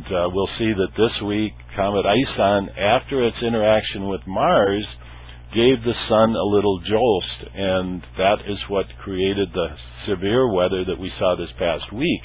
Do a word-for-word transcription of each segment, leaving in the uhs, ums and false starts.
And uh, we'll see that this week, Comet Ison, after its interaction with Mars, gave the sun a little jolt, and that is what created the severe weather that we saw this past week.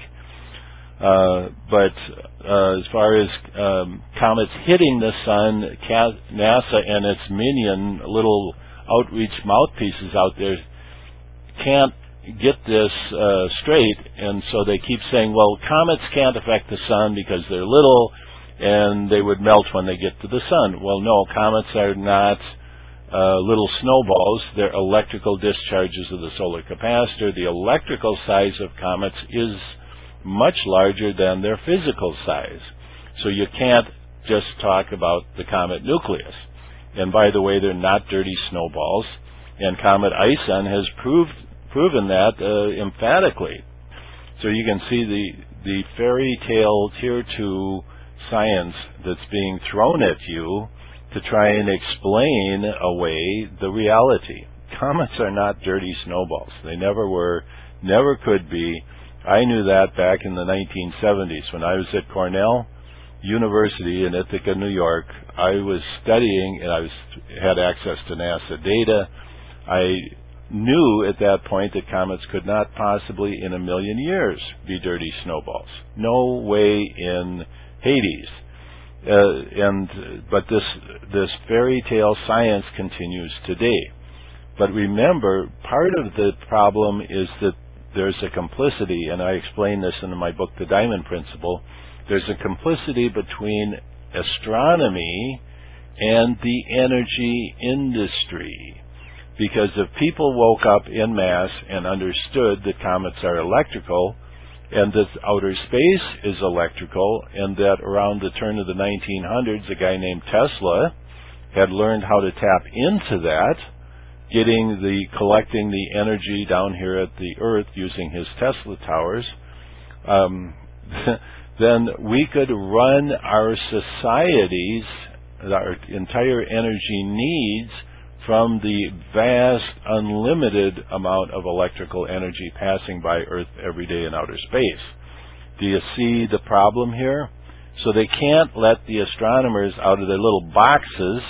Uh, but uh, as far as um, comets hitting the sun, NASA and its minion little outreach mouthpieces out there can't get this uh, straight, and so they keep saying, well, comets can't affect the sun because they're little and they would melt when they get to the sun. Well, no, comets are not uh, little snowballs. They're electrical discharges of the solar capacitor. The electrical size of comets is much larger than their physical size. So you can't just talk about the comet nucleus. And by the way, they're not dirty snowballs. And Comet Ison has proved proven that uh, emphatically. So you can see the the fairy tale tier two science that's being thrown at you to try and explain away the reality. Comets are not dirty snowballs. They never were, never could be. I knew that back in the nineteen seventies when I was at Cornell University in Ithaca, New York. I was studying and I was had access to NASA data. I knew at that point that comets could not possibly in a million years be dirty snowballs. No way in Hades. Uh, and but this this fairy tale science continues today. But remember, part of the problem is that there's a complicity, and I explain this in my book, The Diamond Principle. There's a complicity between astronomy and the energy industry. Because if people woke up en masse and understood that comets are electrical, and that outer space is electrical, and that around the turn of the nineteen hundreds, a guy named Tesla had learned how to tap into that, getting the collecting the energy down here at the Earth using his Tesla towers, um, then we could run our societies, our entire energy needs, from the vast, unlimited amount of electrical energy passing by Earth every day in outer space. Do you see the problem here? So they can't let the astronomers out of their little boxes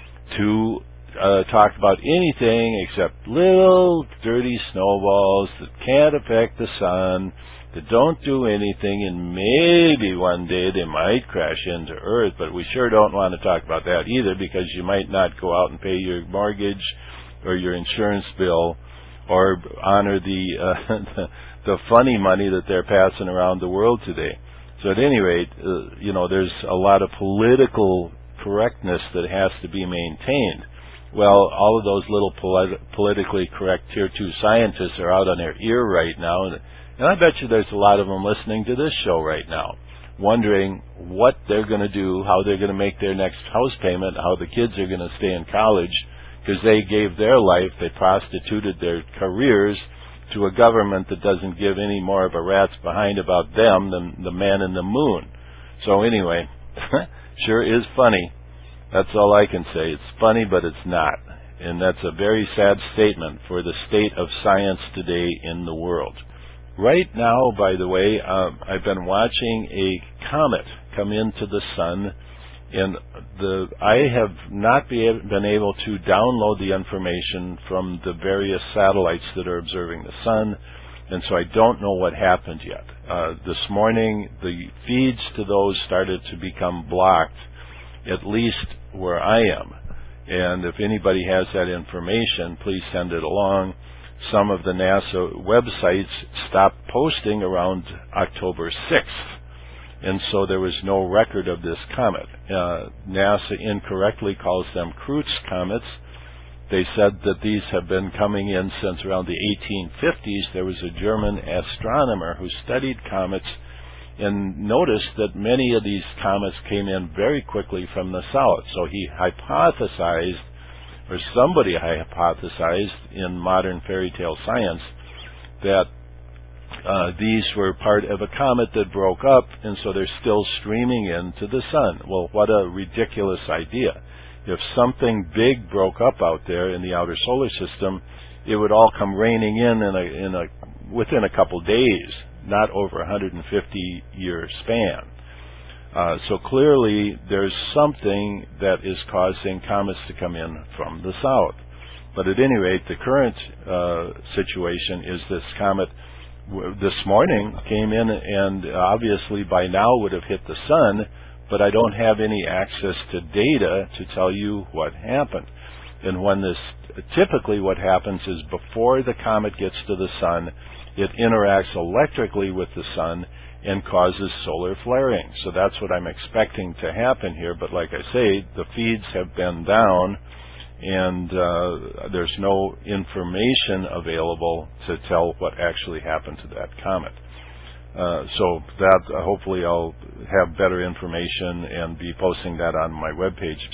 to uh, talk about anything except little dirty snowballs that can't affect the sun, that don't do anything, and maybe one day they might crash into Earth, but we sure don't want to talk about that either, because you might not go out and pay your mortgage or your insurance bill or honor the uh, the, the funny money that they're passing around the world today. So at any rate, uh, you know, there's a lot of political correctness that has to be maintained. Well, all of those little polit- politically correct tier two scientists are out on their ear right now, and And I bet you there's a lot of them listening to this show right now, wondering what they're going to do, how they're going to make their next house payment, how the kids are going to stay in college, because they gave their life, they prostituted their careers to a government that doesn't give any more of a rat's behind about them than the man in the moon. So anyway, sure is funny. That's all I can say. It's funny, but it's not. And that's a very sad statement for the state of science today in the world. Right now, by the way, uh, I've been watching a comet come into the sun, and the I have not be, been able to download the information from the various satellites that are observing the sun, and so I don't know what happened yet. Uh, this morning, the feeds to those started to become blocked, at least where I am. And if anybody has that information, please send it along. Some of the NASA websites stopped posting around October sixth, and so there was no record of this comet. Uh, NASA incorrectly calls them Kreutz comets. They said that these have been coming in since around the eighteen fifties. There was a German astronomer who studied comets and noticed that many of these comets came in very quickly from the south. So he hypothesized, or somebody hypothesized in modern fairy tale science, that uh, these were part of a comet that broke up, and so they're still streaming into the sun. Well, what a ridiculous idea. If something big broke up out there in the outer solar system, it would all come raining in in a, in a within a couple days, not over a one hundred fifty year span. Uh, so clearly there's something that is causing comets to come in from the south. But at any rate, the current uh, situation is this comet w- this morning came in and obviously by now would have hit the sun, but I don't have any access to data to tell you what happened. And when this, typically what happens is before the comet gets to the sun, it interacts electrically with the sun and causes solar flaring. So that's what I'm expecting to happen here. But like I say, the feeds have been down, and uh, there's no information available to tell what actually happened to that comet. Uh, so that uh, hopefully I'll have better information and be posting that on my webpage